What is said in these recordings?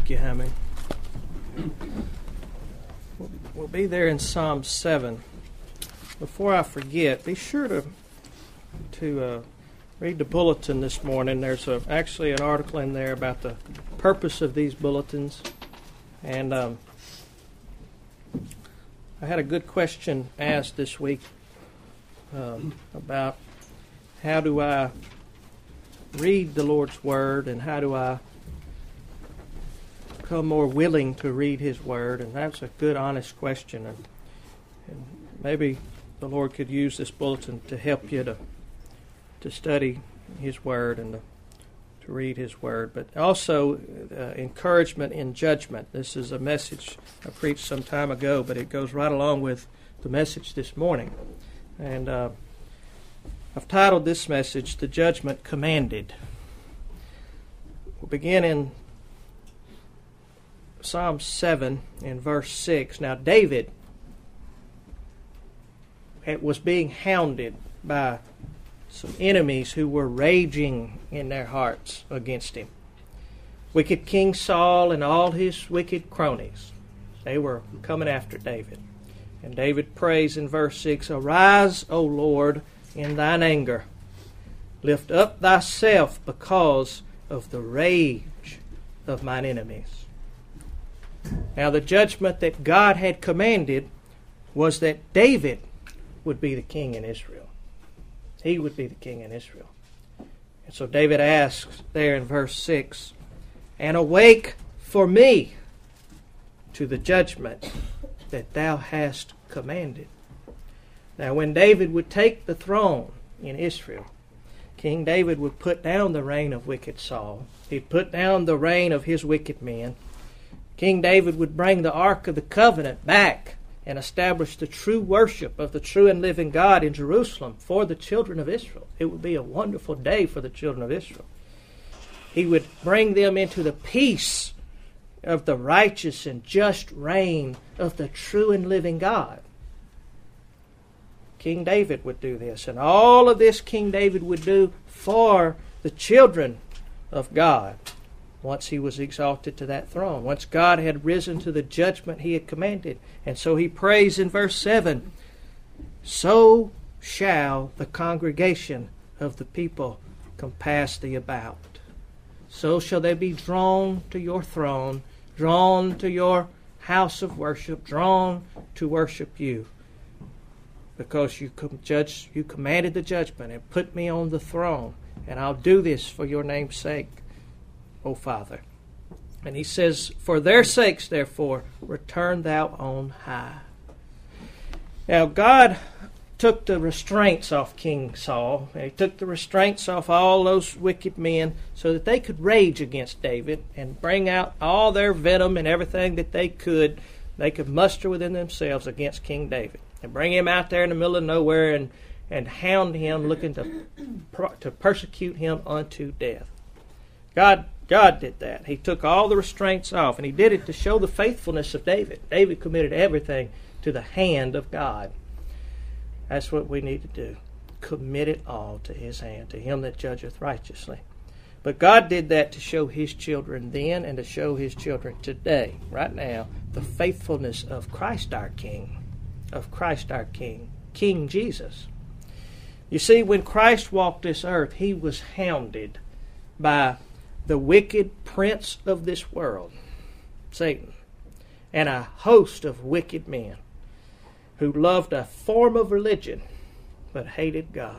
Thank you, Hammy. We'll be there in Psalm 7. Before I forget, be sure to read the bulletin this morning. There's actually an article in there about the purpose of these bulletins. And I had a good question asked this week about how do I read the Lord's Word and how do I become more willing to read His Word. And that's a good, honest question. And maybe the Lord could use this bulletin to help you to study His Word and to read His Word. But also encouragement in judgment. This is a message I preached some time ago, but it goes right along with the message this morning. And I've titled this message, The Judgment Commanded. We'll begin in Psalm 7 in verse 6. Now David was being hounded by some enemies who were raging in their hearts against him. Wicked King Saul and all his wicked cronies, they were coming after David. And David prays in verse 6, Arise, O Lord, in thine anger. Lift up thyself because of the rage of mine enemies. Now the judgment that God had commanded was that David would be the king in Israel. He would be the king in Israel. And so David asks there in verse 6, And awake for me to the judgment that thou hast commanded. Now when David would take the throne in Israel, King David would put down the reign of wicked Saul. He'd put down the reign of his wicked men. King David would bring the Ark of the Covenant back and establish the true worship of the true and living God in Jerusalem for the children of Israel. It would be a wonderful day for the children of Israel. He would bring them into the peace of the righteous and just reign of the true and living God. King David would do this, and all of this King David would do for the children of God. Once he was exalted to that throne, once God had risen to the judgment he had commanded. And so he prays in verse 7, So shall the congregation of the people compass thee about. So shall they be drawn to your throne, drawn to your house of worship, drawn to worship you. Because you commanded the judgment and put me on the throne. And I'll do this for your name's sake, O Father. And he says, For their sakes, therefore, return thou on high. Now, God took the restraints off King Saul. And he took the restraints off all those wicked men so that they could rage against David and bring out all their venom and everything that they could muster within themselves against King David. And bring him out there in the middle of nowhere and hound him, looking to persecute him unto death. God did that. He took all the restraints off, and he did it to show the faithfulness of David. David committed everything to the hand of God. That's what we need to do. Commit it all to his hand, to him that judgeth righteously. But God did that to show his children then and to show his children today, right now, the faithfulness of Christ our King, King Jesus. You see, when Christ walked this earth, he was hounded by the wicked prince of this world, Satan, and a host of wicked men who loved a form of religion but hated God.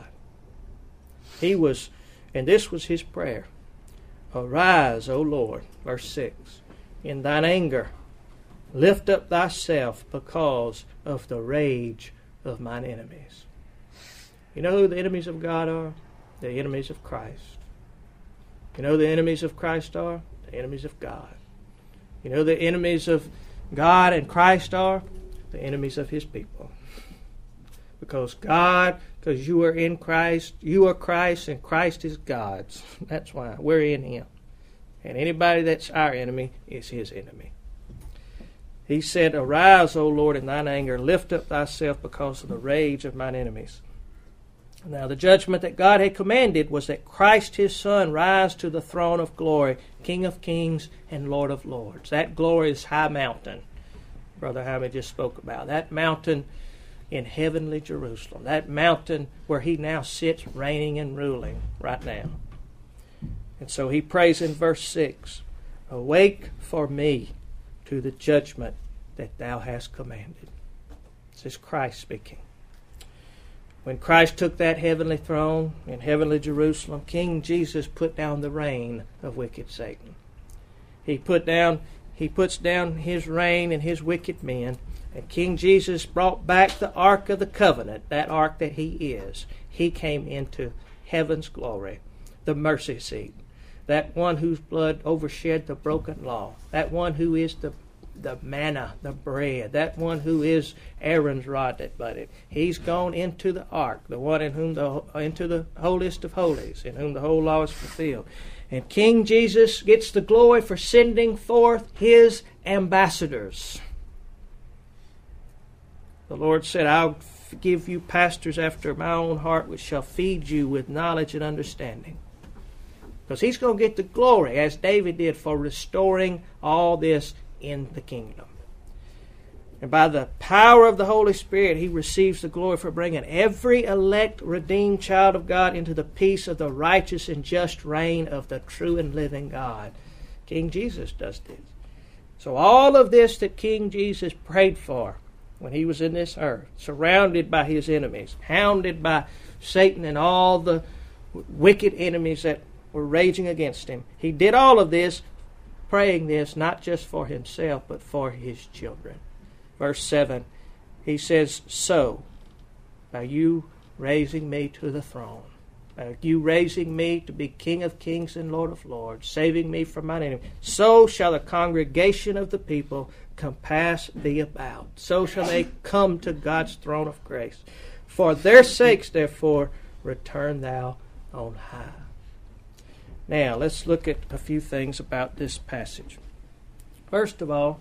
And this was his prayer. Arise, O Lord, verse 6, in thine anger, lift up thyself because of the rage of mine enemies. You know who the enemies of God are? The enemies of Christ. You know who the enemies of Christ are? The enemies of God. You know who the enemies of God and Christ are? The enemies of his people. Because you are in Christ, you are Christ, and Christ is God's. That's why we're in him. And anybody that's our enemy is his enemy. He said, Arise, O Lord, in thine anger, lift up thyself because of the rage of mine enemies. Now the judgment that God had commanded was that Christ his Son rise to the throne of glory, King of kings and Lord of lords. That glorious high mountain Brother Jaime just spoke about. That mountain in heavenly Jerusalem. That mountain where he now sits reigning and ruling right now. And so he prays in verse 6, "Awake for me to the judgment that thou hast commanded." This is Christ speaking. When Christ took that heavenly throne in heavenly Jerusalem, King Jesus put down the reign of wicked Satan. He puts down his reign and his wicked men, and King Jesus brought back the Ark of the Covenant, that Ark that he is. He came into heaven's glory, the mercy seat, that one whose blood overshed the broken law, that one who is the manna, the bread, that one who is Aaron's rod that budded. He's gone into the ark, the one in whom into the holiest of holies, in whom the whole law is fulfilled. And King Jesus gets the glory for sending forth his ambassadors. The Lord said, "I'll give you pastors after my own heart, which shall feed you with knowledge and understanding." Because he's going to get the glory, as David did, for restoring all this in the kingdom. And by the power of the Holy Spirit, he receives the glory for bringing every elect, redeemed child of God into the peace of the righteous and just reign of the true and living God. King Jesus does this. So all of this that King Jesus prayed for when he was in this earth, surrounded by his enemies, hounded by Satan and all the wicked enemies that were raging against him, he did all of this praying this not just for himself, but for his children. Verse 7, he says, "So, by you raising me to the throne, by you raising me to be King of kings and Lord of lords, saving me from mine enemy, so shall the congregation of the people compass thee about. So shall they come to God's throne of grace. For their sakes, therefore, return thou on high." Now, let's look at a few things about this passage. First of all,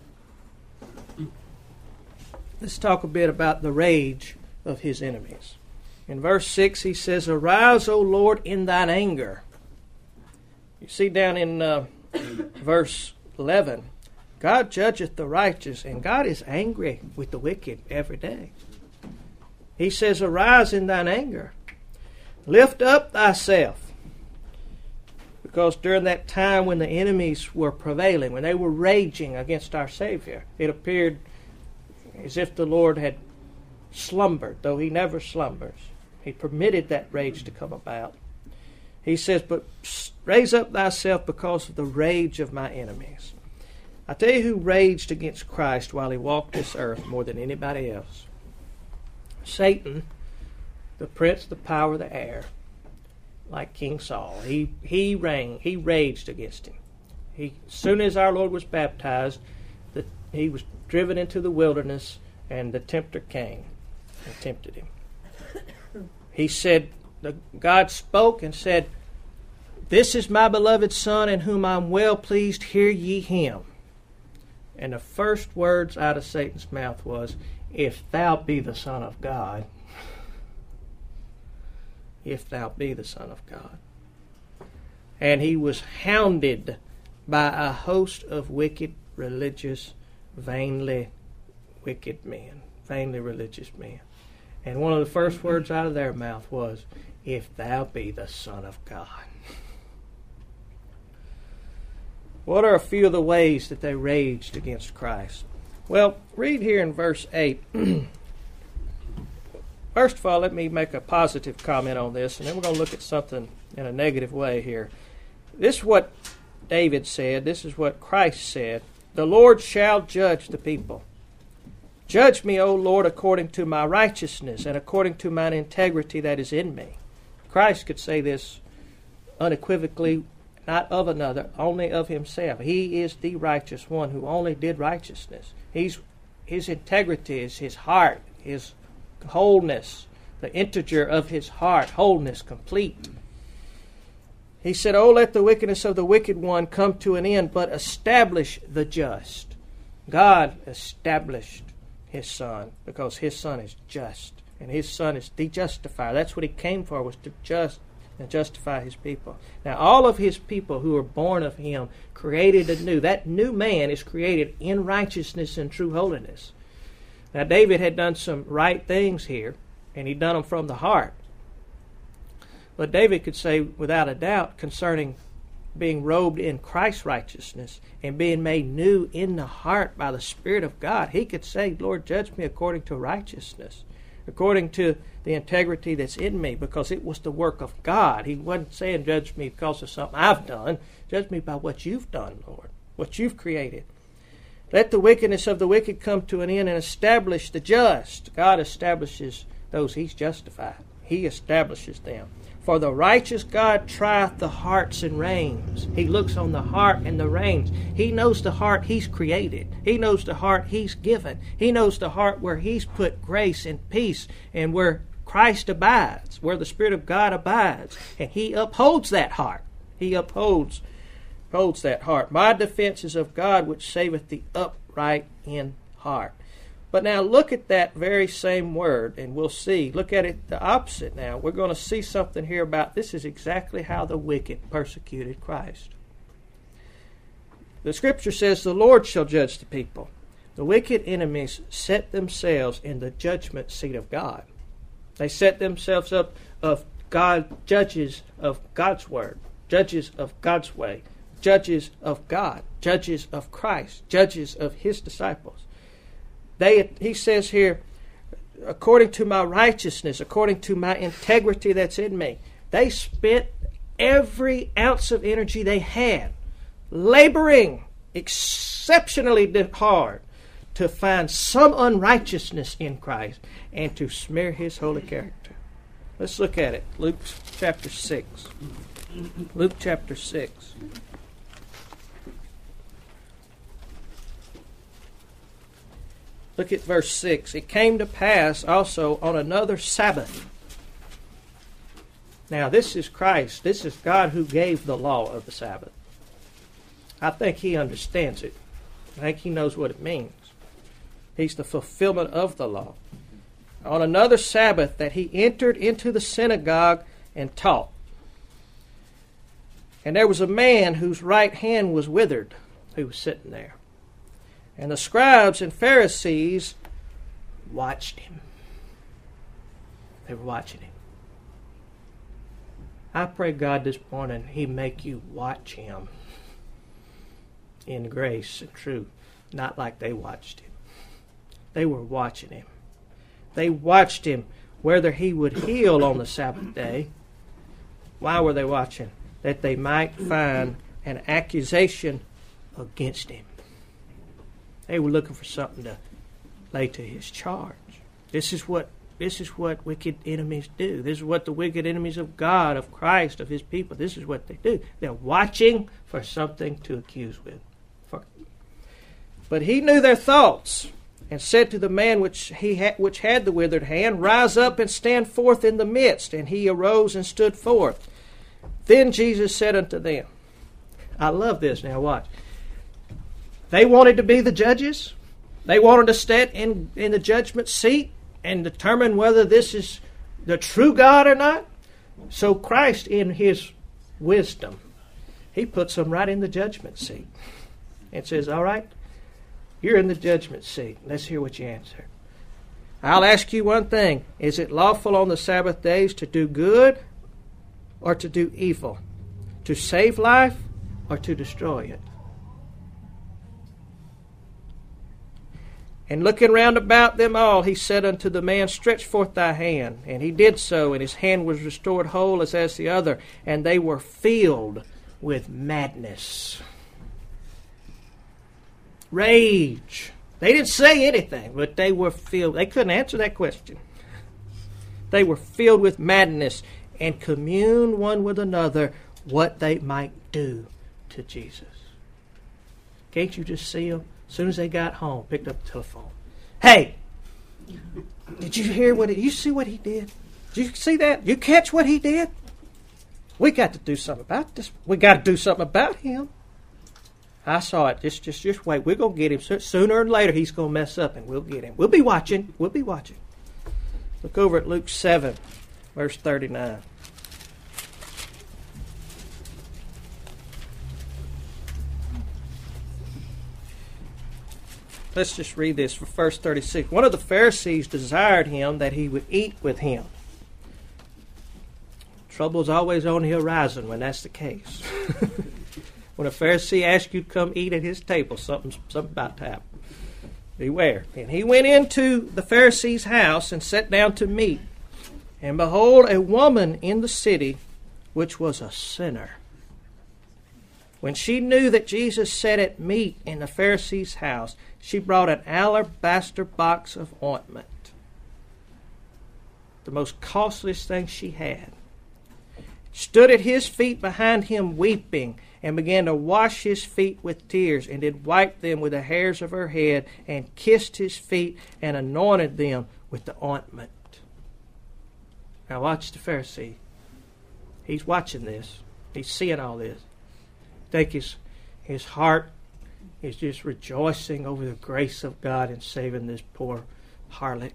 let's talk a bit about the rage of his enemies. In verse 6, he says, "Arise, O Lord, in thine anger." You see down in verse 11, God judgeth the righteous, and God is angry with the wicked every day. He says, "Arise in thine anger. Lift up thyself." Because during that time when the enemies were prevailing, when they were raging against our Savior, it appeared as if the Lord had slumbered, though he never slumbers. He permitted that rage to come about. He says, "But raise up thyself because of the rage of my enemies." I tell you who raged against Christ while he walked this earth more than anybody else. Satan, the prince of the power of the air. Like King Saul. He raged against him. As soon as our Lord was baptized, he was driven into the wilderness, and the tempter came and tempted him. He said, God spoke and said, "This is my beloved Son, in whom I am well pleased, hear ye him." And the first words out of Satan's mouth was, "If thou be the Son of God." If thou be the Son of God. And he was hounded by a host of wicked, religious, vainly wicked men, vainly religious men. And one of the first words out of their mouth was, "If thou be the Son of God." What are a few of the ways that they raged against Christ? Well, read here in verse 8. First of all, let me make a positive comment on this, and then we're going to look at something in a negative way here. This is what David said. This is what Christ said. "The Lord shall judge the people. Judge me, O Lord, according to my righteousness and according to mine integrity that is in me." Christ could say this unequivocally, not of another, only of himself. He is the righteous one who only did righteousness. His integrity is his heart, his wholeness, the integer of his heart, wholeness complete. He said, "Oh, let the wickedness of the wicked one come to an end, but establish the just." God established his Son because his Son is just. And his Son is the justifier. That's what he came for, was to justify his people. Now, all of his people who are born of him, created anew, that new man is created in righteousness and true holiness. Now, David had done some right things here, and he'd done them from the heart. But David could say, without a doubt, concerning being robed in Christ's righteousness and being made new in the heart by the Spirit of God, he could say, Lord, judge me according to righteousness, according to the integrity that's in me, because it was the work of God. He wasn't saying, judge me because of something I've done. Judge me by what you've done, Lord, what you've created. Let the wickedness of the wicked come to an end and establish the just. God establishes those he's justified. He establishes them. For the righteous God trieth the hearts and reins. He looks on the heart and the reins. He knows the heart he's created. He knows the heart he's given. He knows the heart where he's put grace and peace and where Christ abides, where the Spirit of God abides. And he upholds that heart. He upholds that heart. My defense is of God, which saveth the upright in heart. But now look at that very same word, and we'll see. Look at it the opposite now. We're going to see something here about this is exactly how the wicked persecuted Christ. The Scripture says, the Lord shall judge the people. The wicked enemies set themselves in the judgment seat of God. They set themselves up of God, judges of God's word, judges of God's way, judges of God, judges of Christ, judges of his disciples. He says here, according to my righteousness, according to my integrity that's in me. They spent every ounce of energy they had, laboring exceptionally hard to find some unrighteousness in Christ and to smear his holy character. Let's look at it. Luke chapter 6. Luke chapter 6. Look at verse 6. It came to pass also on another Sabbath. Now, this is Christ. This is God who gave the law of the Sabbath. I think he understands it. I think he knows what it means. He's the fulfillment of the law. On another Sabbath that he entered into the synagogue and taught. And there was a man whose right hand was withered, who was sitting there. And the scribes and Pharisees watched him. They were watching him. I pray God this morning he make you watch him in grace and truth, not like they watched him. They were watching him. They watched him whether he would heal on the Sabbath day. Why were they watching? That they might find an accusation against him. They were looking for something to lay to his charge. This is what wicked enemies do. This is what the wicked enemies of God, of Christ, of his people, this is what they do. They're watching for something to accuse with. But he knew their thoughts, and said to the man which had the withered hand, Rise up and stand forth in the midst. And he arose and stood forth. Then Jesus said unto them, I love this. Now watch. They wanted to be the judges. They wanted to stand in the judgment seat and determine whether this is the true God or not. So Christ, in his wisdom, he puts them right in the judgment seat and says, all right, you're in the judgment seat. Let's hear what you answer. I'll ask you one thing. Is it lawful on the Sabbath days to do good or to do evil? To save life or to destroy it? And looking round about them all, he said unto the man, Stretch forth thy hand. And he did so, and his hand was restored whole as the other. And they were filled with madness. Rage. They didn't say anything, but they were filled. They couldn't answer that question. They were filled with madness and communed one with another what they might do to Jesus. Can't you just see them? As soon as they got home, picked up the telephone. Hey, did you hear you see what he did? Did you see that? You catch what he did? We got to do something about this. We got to do something about him. I saw it. Just wait. We're going to get him. Sooner or later, he's going to mess up, and we'll get him. We'll be watching. We'll be watching. Look over at Luke 7, verse 39. Let's just read this for verse 36. One of the Pharisees desired him that he would eat with him. Trouble is always on the horizon when that's the case. When a Pharisee asks you to come eat at his table, something's about to happen. Beware. And he went into the Pharisee's house and sat down to meat. And behold, a woman in the city, which was a sinner. When she knew that Jesus sat at meat in the Pharisee's house, she brought an alabaster box of ointment, the most costliest thing she had, stood at his feet behind him weeping, and began to wash his feet with tears, and did wipe them with the hairs of her head, and kissed his feet, and anointed them with the ointment. Now watch the Pharisee. He's watching this. He's seeing all this. I think his heart is just rejoicing over the grace of God in saving this poor harlot.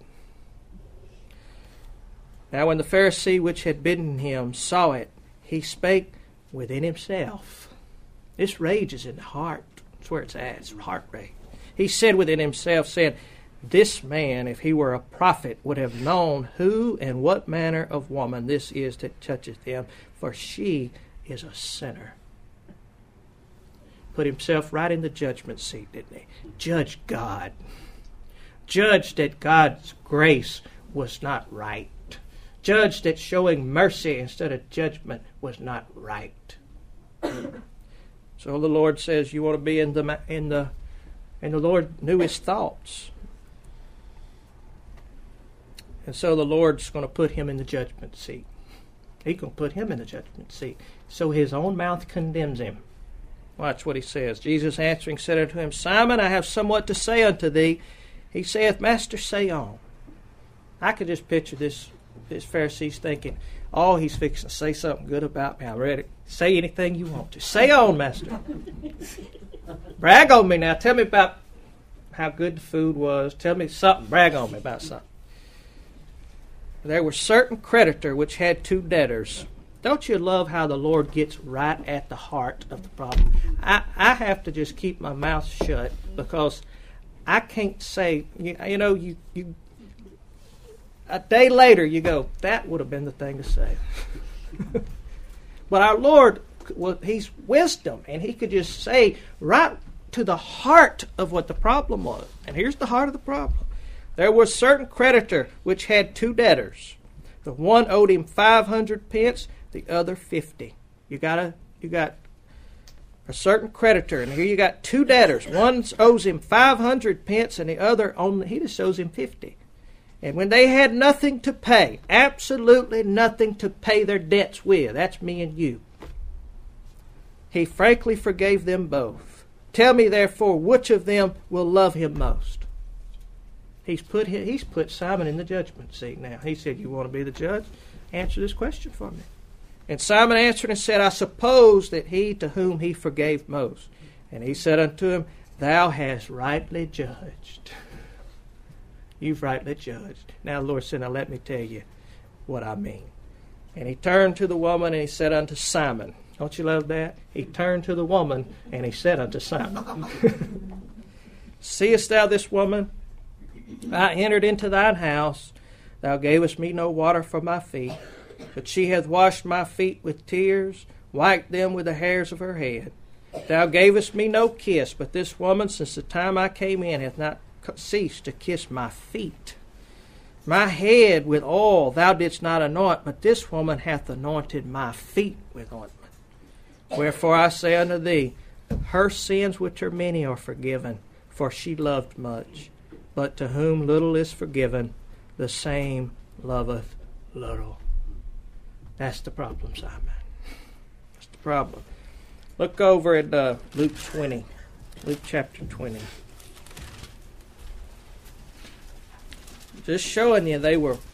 Now when the Pharisee which had bidden him saw it, he spake within himself. This rage is in the heart. That's where it's at. It's heart rage. He said within himself, saying, This man, if he were a prophet, would have known who and what manner of woman this is that toucheth him, for she is a sinner. Put himself right in the judgment seat, didn't he? Judge God. Judge that God's grace was not right. Judge that showing mercy instead of judgment was not right. So the Lord says you want to be in the and the Lord knew his thoughts. And so the Lord's going to put him in the judgment seat. He's going to put him in the judgment seat. So his own mouth condemns him. Watch what he says. Jesus answering said unto him, Simon, I have somewhat to say unto thee. He saith, Master, say on. I could just picture this Pharisee's thinking, oh, he's fixing to say something good about me. I'm ready. Say anything you want to. Say on, Master. Brag on me now. Tell me about how good the food was. Tell me something. Brag on me about something. There were certain creditor which had two debtors. Don't you love how the Lord gets right at the heart of the problem? I have to just keep my mouth shut because I can't say, you a day later you go, that would have been the thing to say. But our Lord, well, he's wisdom, and he could just say right to the heart of what the problem was. And here's the heart of the problem. There was certain creditor which had two debtors. The one owed him 500 pence, the other 50. You got a certain creditor, and here you got two debtors. One owes him 500 pence, and the other he just owes him 50. And when they had nothing to pay, absolutely nothing to pay their debts with, that's me and you, he frankly forgave them both. Tell me therefore, which of them will love him most? He's put Simon in the judgment seat now. He said, you want to be the judge? Answer this question for me. And Simon answered and said, I suppose that he to whom he forgave most. And he said unto him, Thou hast rightly judged. You've rightly judged. Now the Lord said, now let me tell you what I mean. And he turned to the woman and he said unto Simon. Don't you love that? He turned to the woman and he said unto Simon, Seest thou this woman? I entered into thine house. Thou gavest me no water for my feet, but she hath washed my feet with tears, wiped them with the hairs of her head. Thou gavest me no kiss, but this woman, since the time I came in, hath not ceased to kiss my feet. My head with oil thou didst not anoint, but this woman hath anointed my feet with ointment. Wherefore I say unto thee, her sins which are many are forgiven, for she loved much. But to whom little is forgiven, the same loveth little. That's the problem, Simon. That's the problem. Look over at Luke 20. Luke chapter 20. Just showing you they were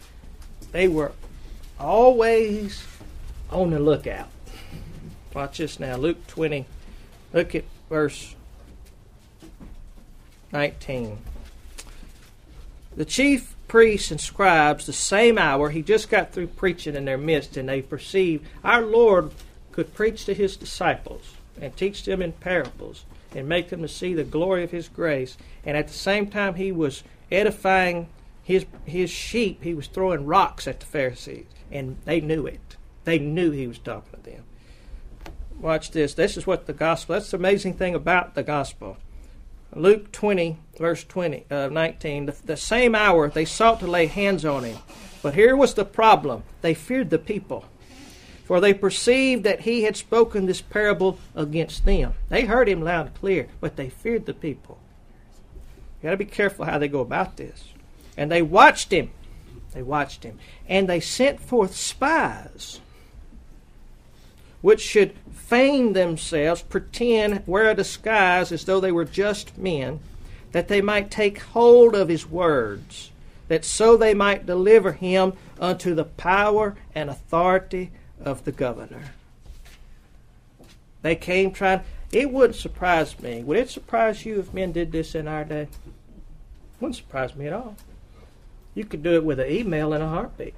always on the lookout. Watch this now. Luke 20. Look at verse 19. The chief priests and scribes the same hour. He just got through preaching in their midst, and they perceived our Lord could preach to his disciples and teach them in parables and make them to see the glory of his grace. And at the same time he was edifying his sheep, he was throwing rocks at the Pharisees. And they knew it. They knew he was talking to them. Watch this. This is what the gospel, that's the amazing thing about the gospel. Luke 20, verse 19, the same hour they sought to lay hands on him. But here was the problem. They feared the people, for they perceived that he had spoken this parable against them. They heard him loud and clear, but they feared the people. You got to be careful how they go about this. And they watched him. They watched him. And they sent forth spies, which should feign themselves, pretend, wear a disguise as though they were just men, that they might take hold of his words, that so they might deliver him unto the power and authority of the governor. They came trying. It wouldn't surprise me. Would it surprise you if men did this in our day? Wouldn't surprise me at all. You could do it with an email in a heartbeat.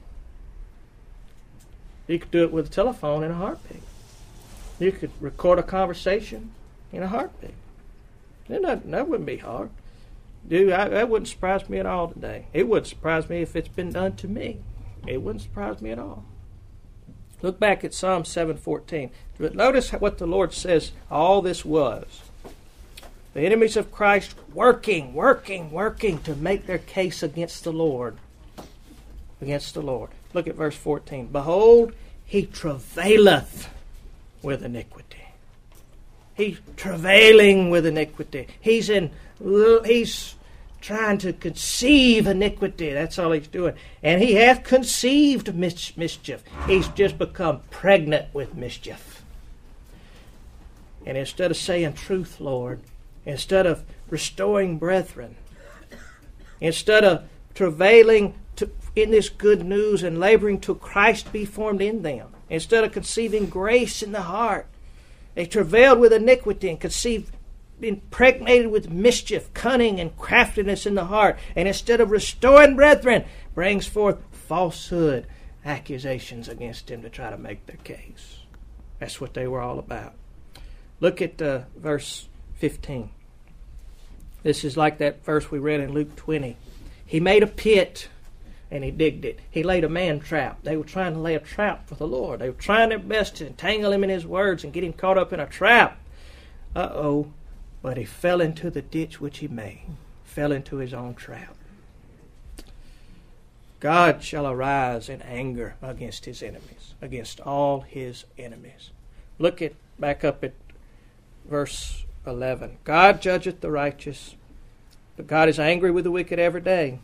You could do it with a telephone in a heartbeat. You could record a conversation in a heartbeat. That wouldn't be hard. That wouldn't surprise me at all today. It wouldn't surprise me if it's been done to me. It wouldn't surprise me at all. Look back at Psalm 7:14. But notice what the Lord says all this was. The enemies of Christ working to make their case against the Lord. Against the Lord. Look at verse 14. Behold, he travaileth with iniquity. He's travailing with iniquity. He's trying to conceive iniquity. That's all he's doing. And he hath conceived mischief. He's just become pregnant with mischief. And instead of saying truth, Lord, instead of restoring brethren, instead of travailing in this good news and laboring till Christ be formed in them, instead of conceiving grace in the heart, they travailed with iniquity and conceived, impregnated with mischief, cunning, and craftiness in the heart. And instead of restoring brethren, brings forth falsehood, accusations against him to try to make their case. That's what they were all about. Look at verse 15. This is like that verse we read in Luke 20. He made a pit and he digged it. He laid a man trap. They were trying to lay a trap for the Lord. They were trying their best to entangle him in his words and get him caught up in a trap. But he fell into the ditch which he made. Fell into his own trap. God shall arise in anger against his enemies, against all his enemies. Look back up at verse 11. God judgeth the righteous, but God is angry with the wicked every day.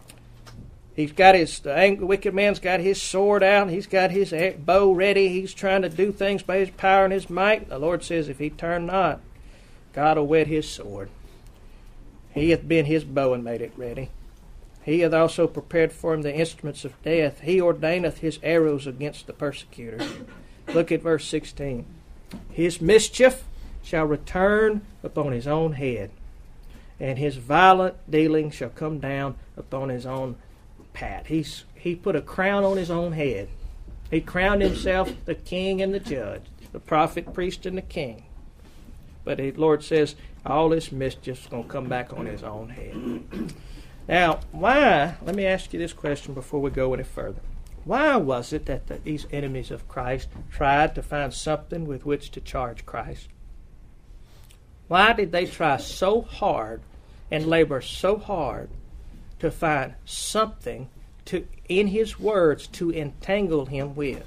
The wicked man's got his sword out. He's got his bow ready. He's trying to do things by his power and his might. The Lord says, if he turn not, God will whet his sword. He hath been his bow and made it ready. He hath also prepared for him the instruments of death. He ordaineth his arrows against the persecutor. Look at verse 16. His mischief shall return upon his own head, and his violent dealing shall come down upon his own pat. He put a crown on his own head. He crowned himself the king and the judge, the prophet, priest, and the king. But the Lord says all this mischief is going to come back on his own head. Now, why? Let me ask you this question before we go any further. Why was it that these enemies of Christ tried to find something with which to charge Christ? Why did they try so hard and labor so hard to find something in his words to entangle him with?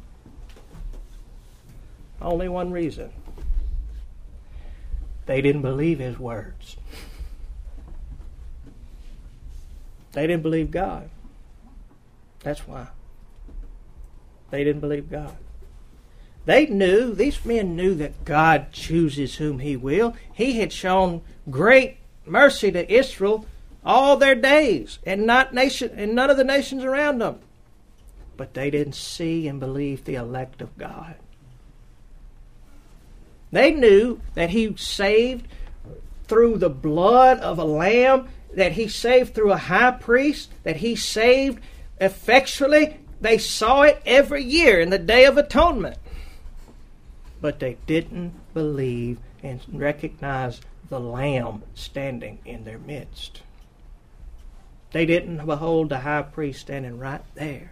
Only one reason. They didn't believe his words. They didn't believe God. That's why. They didn't believe God. These men knew that God chooses whom he will. He had shown great mercy to Israel all their days, and none of the nations around them. But they didn't see and believe the elect of God. They knew that he saved through the blood of a lamb, that he saved through a high priest, that he saved effectually. They saw it every year in the Day of Atonement. But they didn't believe and recognize the Lamb standing in their midst. They didn't behold the high priest standing right there.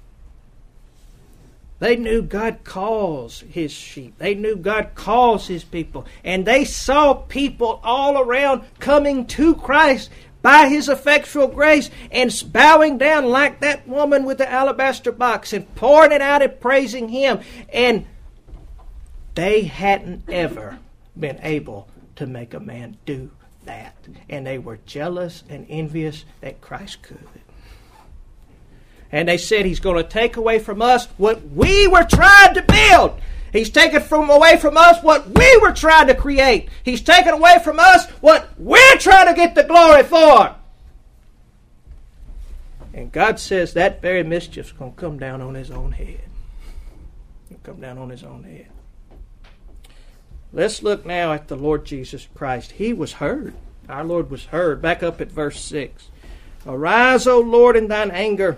They knew God calls his sheep. They knew God calls his people. And they saw people all around coming to Christ by his effectual grace and bowing down like that woman with the alabaster box and pouring it out and praising him. And they hadn't ever been able to make a man do that. And they were jealous and envious that Christ could. And they said he's going to take away from us what we were trying to build. He's taken away from us what we were trying to create. He's taken away from us what we're trying to get the glory for. And God says that very mischief's going to come down on his own head. It'll come down on his own head. Let's look now at the Lord Jesus Christ. He was heard. Our Lord was heard. Back up at verse 6. Arise, O Lord, in thine anger.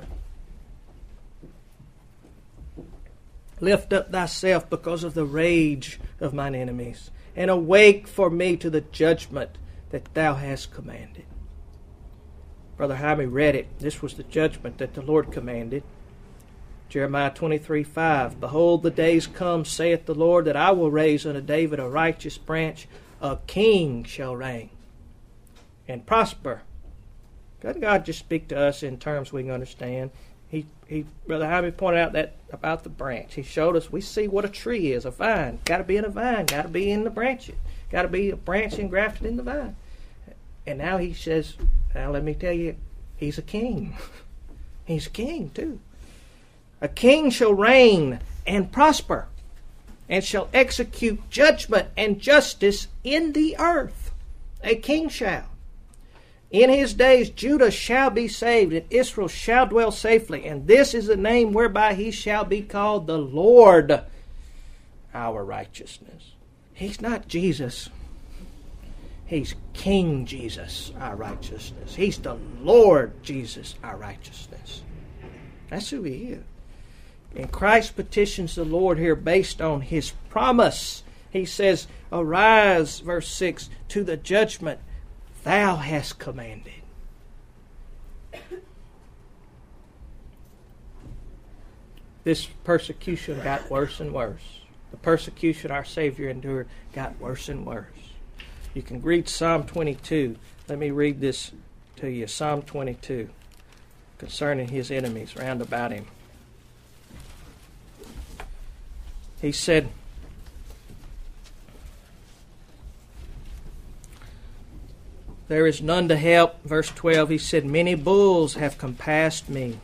Lift up thyself because of the rage of mine enemies, and awake for me to the judgment that thou hast commanded. Brother Jaime read it. This was the judgment that the Lord commanded. Jeremiah 23:5. Behold, the days come, saith the Lord, that I will raise unto David a righteous branch, a king shall reign and prosper. Doesn't God just speak to us in terms we can understand? Brother Jaime pointed out that about the branch. He showed us, we see what a tree is, a vine. Got to be in a vine, got to be in the branches. Got to be a branch engrafted in the vine. And now he says, now let me tell you, he's a king. He's a king too. A king shall reign and prosper, and shall execute judgment and justice in the earth. A king shall. In his days Judah shall be saved, and Israel shall dwell safely. And this is the name whereby he shall be called the Lord, our righteousness. He's not Jesus. He's King Jesus, our righteousness. He's the Lord Jesus, our righteousness. That's who he is. And Christ petitions the Lord here based on his promise. He says, arise, verse 6, to the judgment thou hast commanded. This persecution got worse and worse. The persecution our Savior endured got worse and worse. You can read Psalm 22. Let me read this to you. Psalm 22, concerning his enemies round about him. He said, there is none to help. Verse 12, he said, many bulls have compassed me.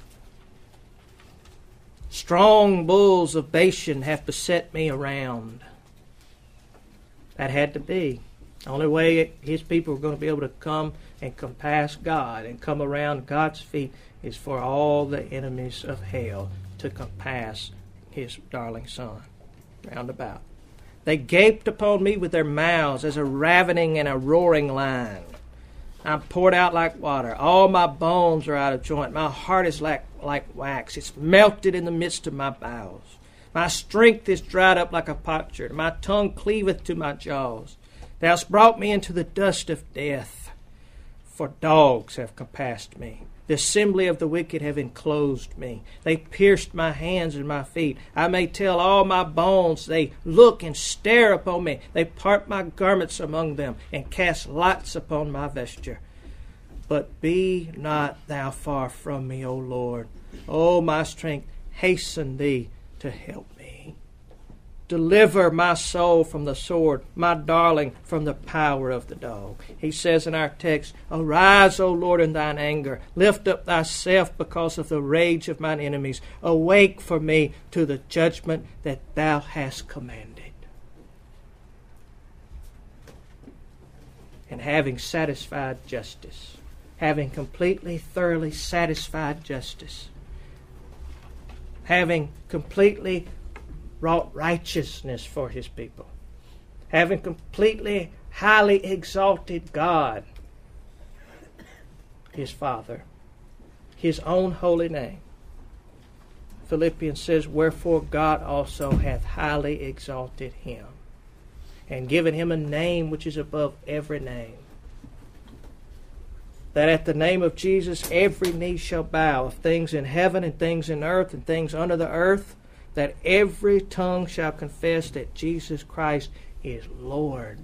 Strong bulls of Bashan have beset me around. That had to be. The only way his people were going to be able to come and compass God and come around God's feet is for all the enemies of hell to compass his darling son round about. They gaped upon me with their mouths as a ravening and a roaring lion. I'm poured out like water. All my bones are out of joint. My heart is like wax. It's melted in the midst of my bowels. My strength is dried up like a potsherd. My tongue cleaveth to my jaws. Thou hast brought me into the dust of death, for dogs have compassed me. The assembly of the wicked have enclosed me. They pierced my hands and my feet. I may tell all my bones. They look and stare upon me. They part my garments among them and cast lots upon my vesture. But be not thou far from me, O Lord. O my strength, hasten thee to help me. Deliver my soul from the sword, my darling from the power of the dog. He says in our text, arise, O Lord, in thine anger. Lift up thyself because of the rage of mine enemies. Awake for me to the judgment that thou hast commanded. And having satisfied justice, having completely, thoroughly satisfied justice, having completely wrought righteousness for his people, having completely highly exalted God, his Father, his own holy name. Philippians says, wherefore God also hath highly exalted him, and given him a name which is above every name, that at the name of Jesus every knee shall bow, of things in heaven and things in earth and things under the earth, that every tongue shall confess that Jesus Christ is Lord.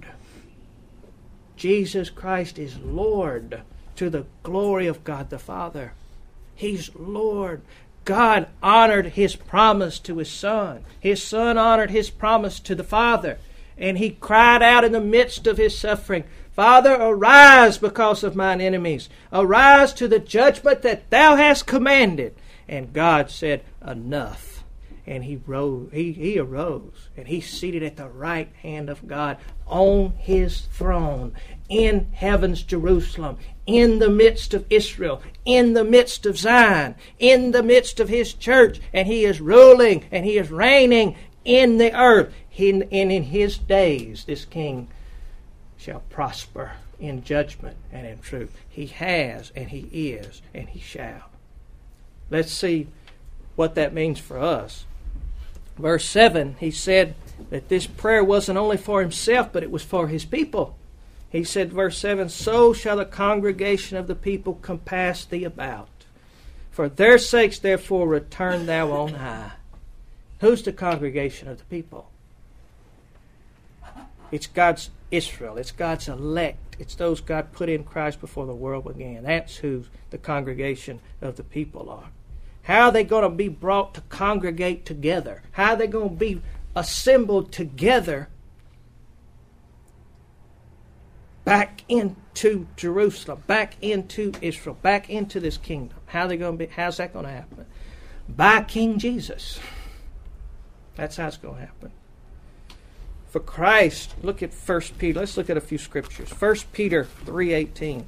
Jesus Christ is Lord, to the glory of God the Father. He's Lord. God honored his promise to his Son. His Son honored his promise to the Father. And he cried out in the midst of his suffering, Father, arise because of mine enemies. Arise to the judgment that thou hast commanded. And God said, enough. And he arose, and he's seated at the right hand of God on his throne in heaven's Jerusalem, in the midst of Israel, in the midst of Zion, in the midst of his church. And he is ruling and he is reigning in the earth. And in his days, this king shall prosper in judgment and in truth. He has, and he is, and he shall. Let's see what that means for us. Verse 7, he said that this prayer wasn't only for himself, but it was for his people. He said, verse 7, so shall the congregation of the people compass thee about. For their sakes, therefore, return thou on high. Who's the congregation of the people? It's God's Israel. It's God's elect. It's those God put in Christ before the world began. That's who the congregation of the people are. How are they going to be brought to congregate together? How are they going to be assembled together back into Jerusalem, back into Israel, back into this kingdom? How's that going to happen? By King Jesus. That's how it's going to happen. For Christ, look at 1 Peter. Let's look at a few scriptures. 1 Peter 3:18.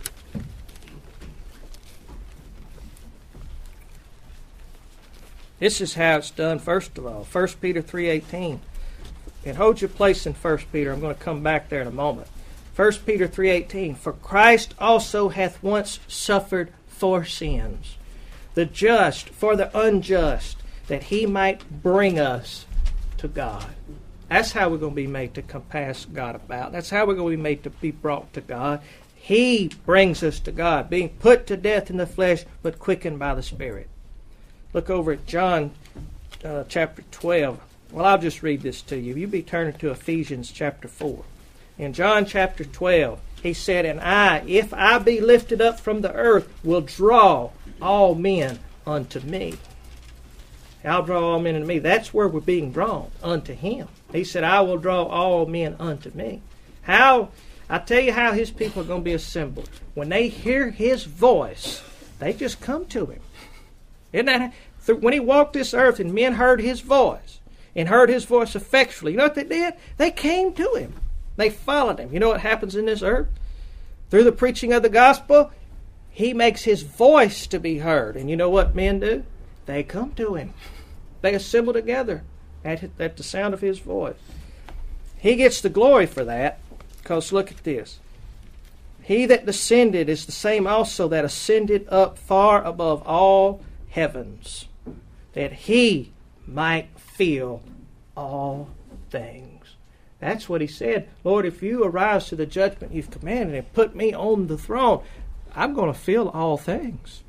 This is how it's done, first of all. 1 Peter 3:18. And hold your place in 1 Peter. I'm going to come back there in a moment. 1 Peter 3:18. For Christ also hath once suffered for sins, the just for the unjust, that he might bring us to God. That's how we're going to be made to compass God about. That's how we're going to be made to be brought to God. He brings us to God, being put to death in the flesh, but quickened by the Spirit. Look over at John chapter 12. Well, I'll just read this to you. You be turning to Ephesians chapter 4. In John chapter 12, he said, and I, if I be lifted up from the earth, will draw all men unto me. I'll draw all men unto me. That's where we're being drawn, unto him. He said, I will draw all men unto me. How? I tell you how his people are going to be assembled. When they hear his voice, they just come to him. Isn't that when he walked this earth and men heard his voice and heard his voice effectually, you know what they did? They came to him. They followed him. You know what happens in this earth? Through the preaching of the gospel, he makes his voice to be heard. And you know what men do? They come to him. They assemble together at the sound of his voice. He gets the glory for that, because look at this. He that descended is the same also that ascended up far above all heavens, that he might fill all things. That's what he said. Lord, if you arise to the judgment you've commanded and put me on the throne, I'm going to fill all things.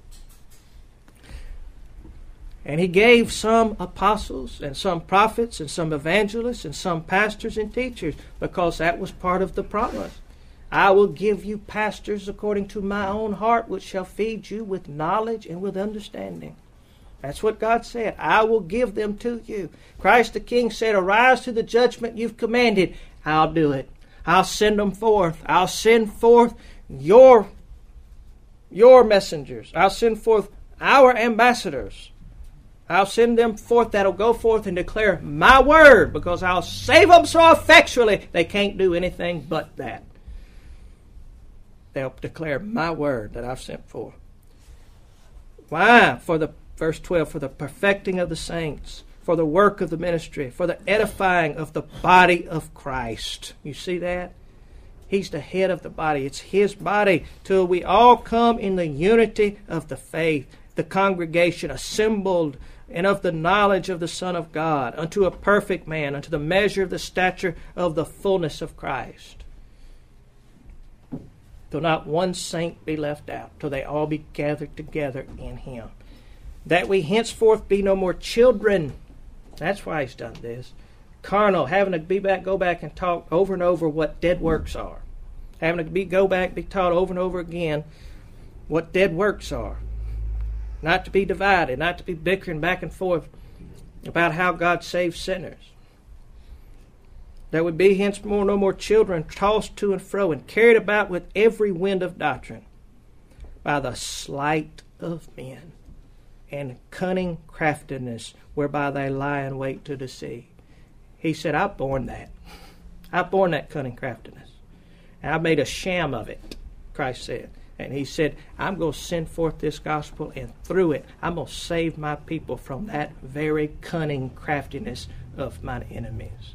And he gave some apostles and some prophets and some evangelists and some pastors and teachers, because that was part of the promise. I will give you pastors according to my own heart, which shall feed you with knowledge and with understanding. That's what God said. I will give them to you. Christ the King said, arise to the judgment you've commanded. I'll do it. I'll send them forth. I'll send forth your messengers. I'll send forth our ambassadors. I'll send them forth that'll go forth and declare my word, because I'll save them so effectually they can't do anything but that. They'll declare my word that I've sent forth. Why? Verse 12, for the perfecting of the saints, for the work of the ministry, for the edifying of the body of Christ. You see that? He's the head of the body. It's His body till we all come in the unity of the faith, the congregation assembled, and of the knowledge of the Son of God, unto a perfect man, unto the measure of the stature of the fullness of Christ. Till not one saint be left out, till they all be gathered together in Him. That we henceforth be no more children. That's why He's done this. Carnal, having to go back and talk over and over what dead works are. Having to go back, be taught over and over again what dead works are. Not to be divided, not to be bickering back and forth about how God saves sinners. There would be henceforth no more children tossed to and fro and carried about with every wind of doctrine by the sleight of men and cunning craftiness whereby they lie in wait to deceive. He said, I've borne that. I've borne that cunning craftiness. And I've made a sham of it, Christ said. And He said, I'm going to send forth this gospel, and through it, I'm going to save my people from that very cunning craftiness of mine enemies.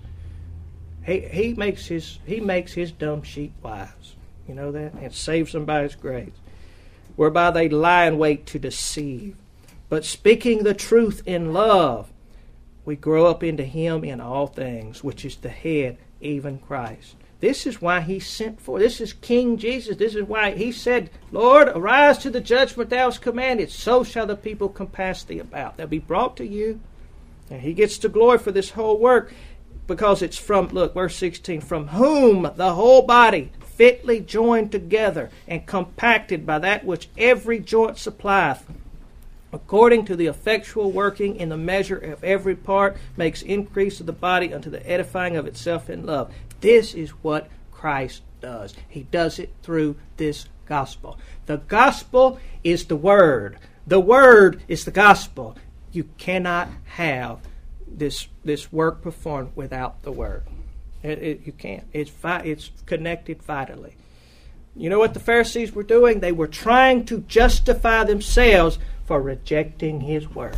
He makes his dumb sheep wise. You know that? And saves them by His grace. Whereby they lie in wait to deceive. But speaking the truth in love, we grow up into Him in all things, which is the head, even Christ. This is why He sent forth. This is King Jesus. This is why He said, Lord, arise to the judgment Thou hast commanded. So shall the people compass Thee about. They'll be brought to You. And He gets the glory for this whole work because it's from, look, verse 16, from whom the whole body fitly joined together and compacted by that which every joint supplieth, according to the effectual working in the measure of every part, makes increase of the body unto the edifying of itself in love. This is what Christ does. He does it through this gospel. The gospel is the Word. The Word is the gospel. You cannot have this work performed without the Word. You can't. It's connected vitally. You know what the Pharisees were doing? They were trying to justify themselves for rejecting His Word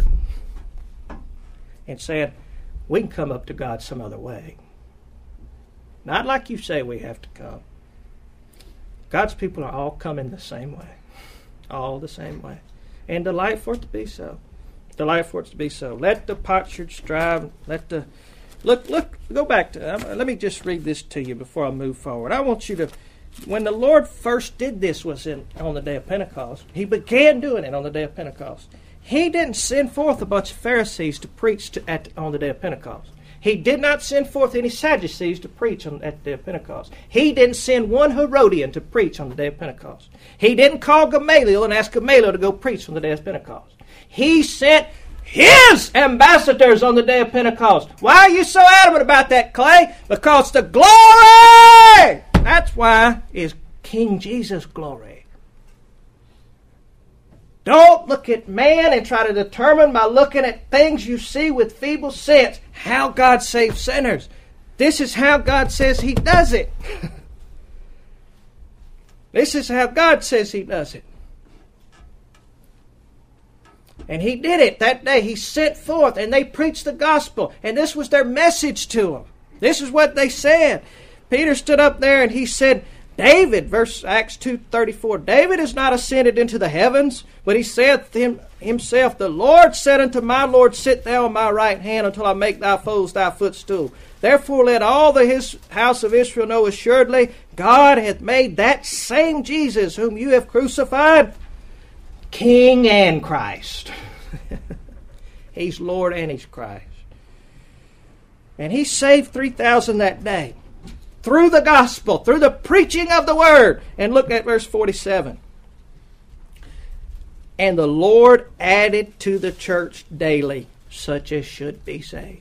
and saying, we can come up to God some other way. Not like you say we have to come. God's people are all coming the same way. All the same way. And delight for it to be so. Delight for it to be so. Let the potsherds strive. Let the... Look, go back to... let me just read this to you before I move forward. I want you to... When the Lord first did this was on the day of Pentecost. He began doing it on the day of Pentecost. He didn't send forth a bunch of Pharisees to preach on the day of Pentecost. He did not send forth any Sadducees to preach at the day of Pentecost. He didn't send one Herodian to preach on the day of Pentecost. He didn't call Gamaliel and ask Gamaliel to go preach on the day of Pentecost. He sent His ambassadors on the day of Pentecost. Why are you so adamant about that, Clay? Because the glory! That's why is King Jesus' glory. Don't look at man and try to determine by looking at things you see with feeble sense how God saves sinners. This is how God says He does it. This is how God says He does it. And He did it that day. He sent forth and they preached the gospel. And this was their message to them. This is what they said. Peter stood up there and he said, David, Acts 2:34, David is not ascended into the heavens, but he saith himself, the Lord said unto my Lord, sit thou on my right hand until I make thy foes thy footstool. Therefore let all the house of Israel know assuredly, God hath made that same Jesus whom you have crucified, King and Christ. He's Lord and He's Christ. And He saved 3,000 that day. Through the gospel, through the preaching of the Word. And look at verse 47. And the Lord added to the church daily such as should be saved.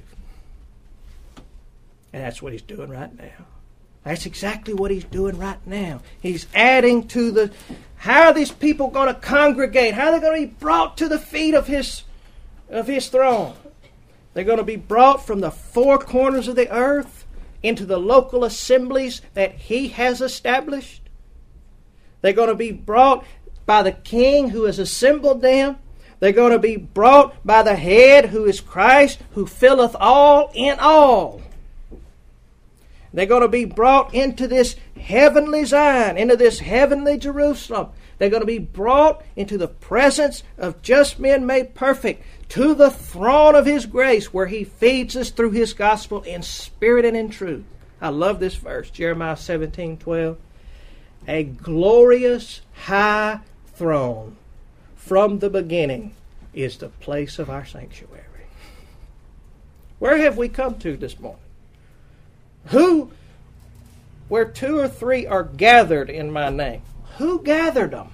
And that's what He's doing right now. That's exactly what He's doing right now. He's adding to the... How are these people going to congregate? How are they going to be brought to the feet of His throne? They're going to be brought from the four corners of the earth into the local assemblies that He has established. They're going to be brought by the King who has assembled them. They're going to be brought by the head who is Christ, who filleth all in all. They're going to be brought into this heavenly Zion, into this heavenly Jerusalem. They're going to be brought into the presence of just men made perfect, to the throne of His grace, where He feeds us through His gospel in spirit and in truth. I love this verse, Jeremiah 17:12. A glorious high throne from the beginning is the place of our sanctuary. Where have we come to this morning? Where 2 or 3 are gathered in my name. Who gathered them?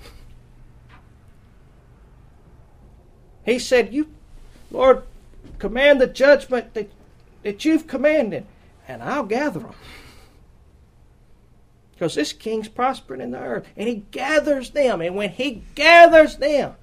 He said, "You, Lord, command the judgment that you've commanded, and I'll gather them." Because this king's prospering in the earth, and he gathers them. And when he gathers them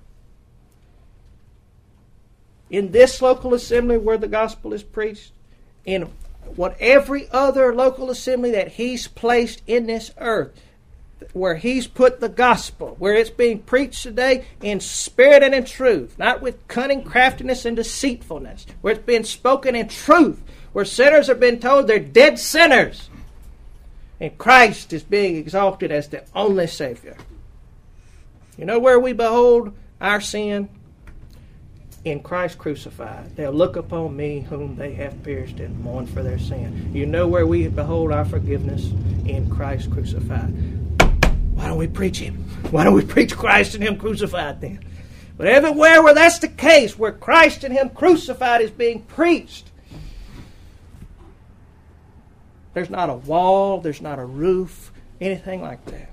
in this local assembly where the gospel is preached, in every other local assembly that he's placed in this earth, where he's put the gospel, where it's being preached today in spirit and in truth, not with cunning craftiness and deceitfulness, where it's being spoken in truth, where sinners have been told they're dead sinners, and Christ is being exalted as the only Savior. You know where we behold our sin? In Christ crucified. They'll look upon me whom they have pierced and mourn for their sin. You know where we behold our forgiveness? In Christ crucified. Why don't we preach Him? Why don't we preach Christ and Him crucified then? But everywhere where that's the case, where Christ and Him crucified is being preached, there's not a wall, there's not a roof, anything like that.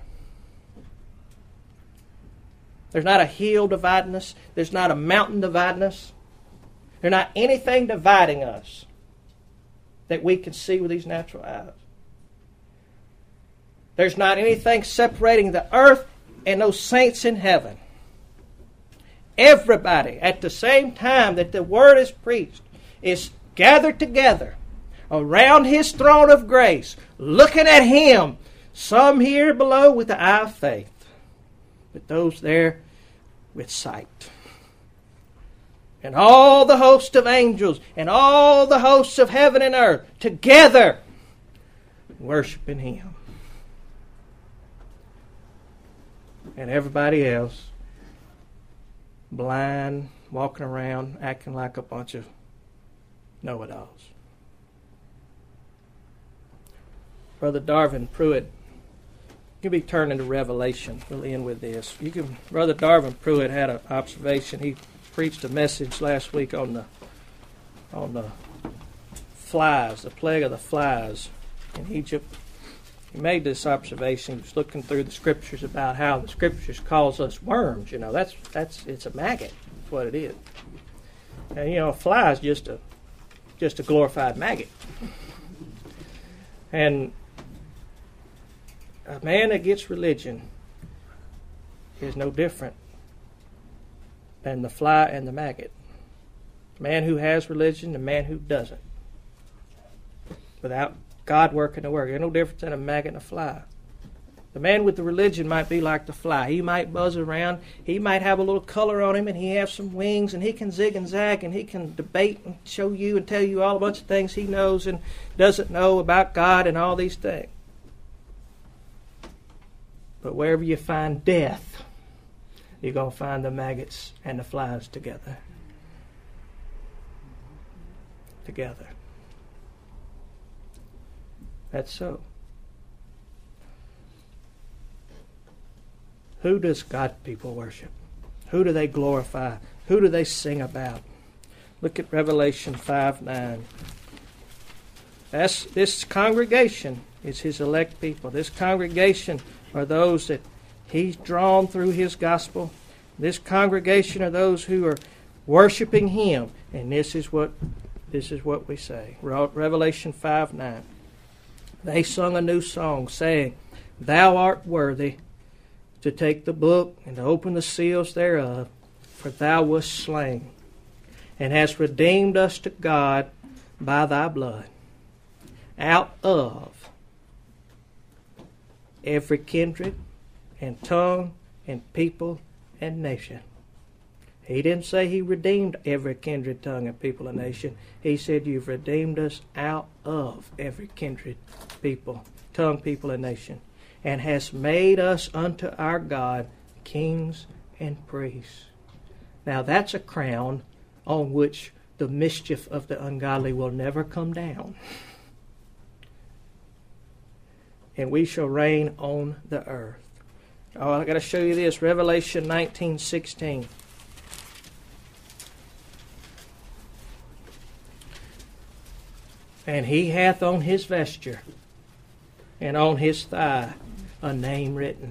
There's not a hill dividing us. There's not a mountain dividing us. There's not anything dividing us that we can see with these natural eyes. There's not anything separating the earth and those saints in heaven. Everybody, at the same time that the word is preached, is gathered together around His throne of grace, looking at Him, some here below with the eye of faith, but those there with sight. And all the host of angels and all the hosts of heaven and earth together worshiping Him. And everybody else blind, walking around, acting like a bunch of know-it-alls. Brother Darvin Pruitt, you can be turning to Revelation. We'll end with this. Brother Darvin Pruitt had an observation. He preached a message last week on the flies, the plague of the flies in Egypt. He made this observation. He was looking through the scriptures about how the scriptures calls us worms. You know, it's a maggot. That's what it is. And a fly is just a glorified maggot. And a man that gets religion is no different than the fly and the maggot. The man who has religion, the man who doesn't. Without God working the work. There's no difference in a maggot and a fly. The man with the religion might be like the fly. He might buzz around. He might have a little color on him, and he has some wings, and he can zig and zag, and he can debate and show you and tell you all a bunch of things he knows and doesn't know about God and all these things. But wherever you find death, you're going to find the maggots and the flies together. Together. That's so. Who does God's people worship? Who do they glorify? Who do they sing about? Look at Revelation 5:9. This congregation is His elect people. This congregation are those that He's drawn through His gospel. This congregation are those who are worshiping Him. And this is what we say. Revelation 5:9. They sung a new song, saying, Thou art worthy to take the book and to open the seals thereof, for Thou wast slain, and hast redeemed us to God by Thy blood, out of every kindred and tongue and people and nation, He didn't say He redeemed every kindred, tongue, and people and nation. He said, you've redeemed us out of every kindred, people, tongue, people, and nation, and has made us unto our God kings and priests. Now that's a crown on which the mischief of the ungodly will never come down. And we shall reign on the earth. Oh, I got to show you this. Revelation 19:16. And He hath on His vesture and on His thigh a name written,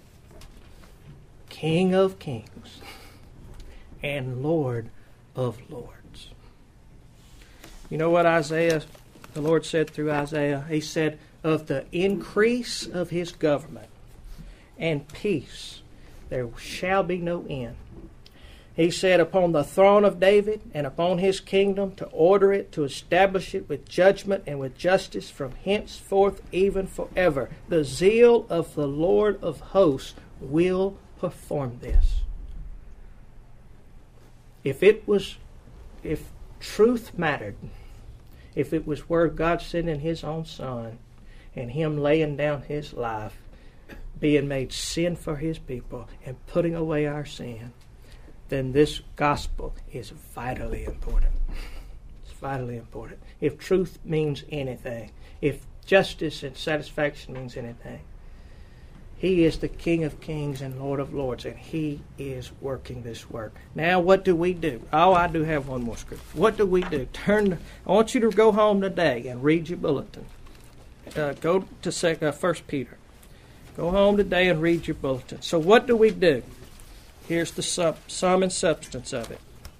King of Kings and Lord of Lords. You know what the Lord said through Isaiah? He said, of the increase of His government and peace there shall be no end. He said, upon the throne of David and upon His kingdom, to order it, to establish it with judgment and with justice from henceforth even forever. The zeal of the Lord of hosts will perform this. If truth mattered, if it was where God sending His own Son and Him laying down His life, being made sin for His people and putting away our sin, then this gospel is vitally important. It's vitally important. If truth means anything, if justice and satisfaction means anything, He is the King of Kings and Lord of Lords, and He is working this work. Now, what do we do? Oh, I do have one more scripture. What do we do? I want you to go home today and read your bulletin. Go to 1 Peter. Go home today and read your bulletin. So what do we do? Here's the sum and substance of it.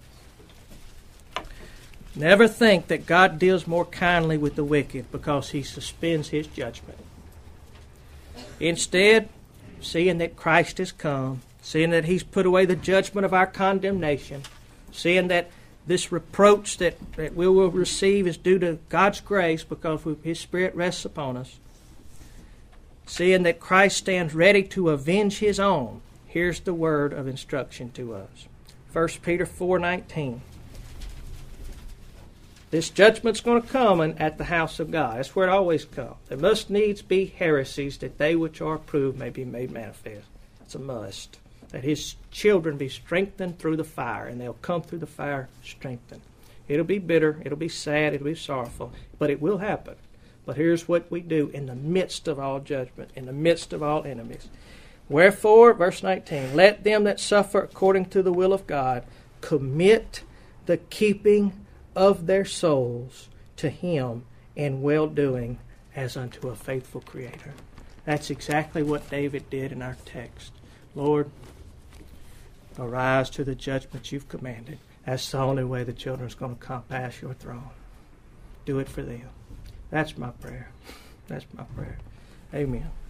Never think that God deals more kindly with the wicked because He suspends His judgment. Instead, seeing that Christ has come, seeing that He's put away the judgment of our condemnation, seeing that this reproach that we will receive is due to God's grace because His Spirit rests upon us, seeing that Christ stands ready to avenge His own, here's the word of instruction to us. 1 Peter 4:19. This judgment's going to come at the house of God. That's where it always comes. There must needs be heresies, that they which are approved may be made manifest. It's a must. That His children be strengthened through the fire, and they'll come through the fire strengthened. It'll be bitter, it'll be sad, it'll be sorrowful, but it will happen. But here's what we do in the midst of all judgment, in the midst of all enemies. Wherefore, verse 19, let them that suffer according to the will of God commit the keeping of their souls to Him in well-doing as unto a faithful Creator. That's exactly what David did in our text. Lord, arise to the judgment You've commanded. That's the only way the children's going to come past Your throne. Do it for them. That's my prayer. That's my prayer. Amen.